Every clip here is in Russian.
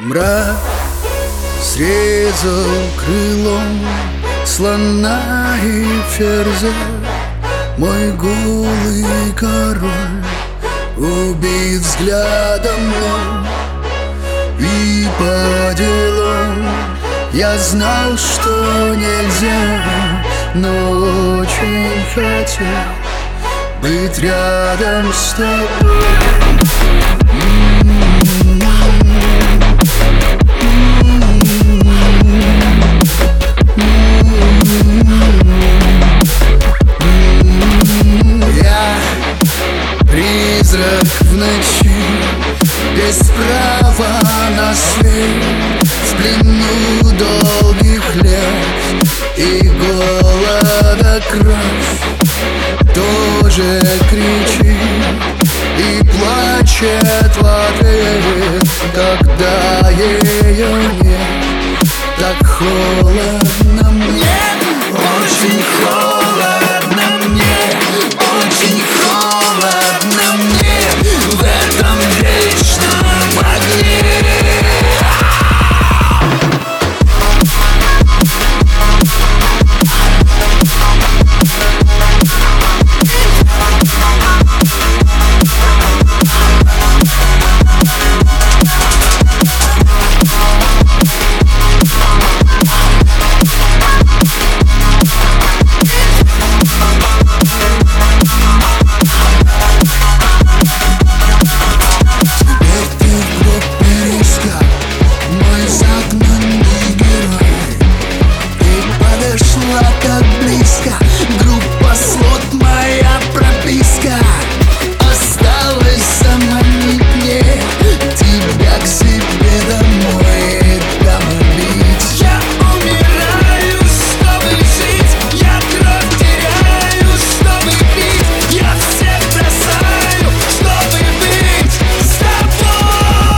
Мрак срезал крылом слона и ферзя. Мой голый король убит взглядом мой. И по делам я знал, что нельзя, но очень хотел быть рядом с тобой. Я призрак в ночи, без права на свет, в плену долгих лет и голода кровь. Тоже кричит и плачет в ответ, когда ее нет. Так холодно мне, очень холодно мне, очень холодно мне в этом вечном огне. Как близко, группа слот, моя прописка. Осталось заманить мне тебя к себе домой и там убить. Я умираю, чтобы жить, я кровь теряю, чтобы пить. Я всех бросаю, чтобы быть с тобой.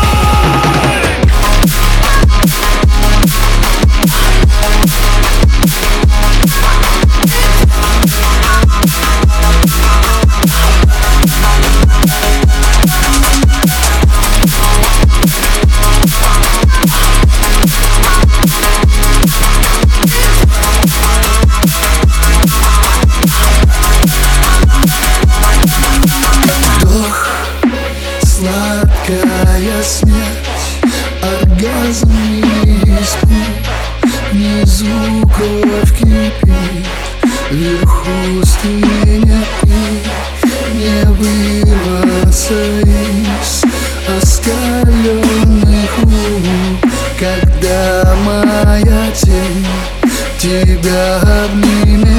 Сладкая смерть, оргазм неиспит, внизу кровь кипит, вверху стынет и не вырваться из оскаленных рук, когда моя тень тебя обнимет.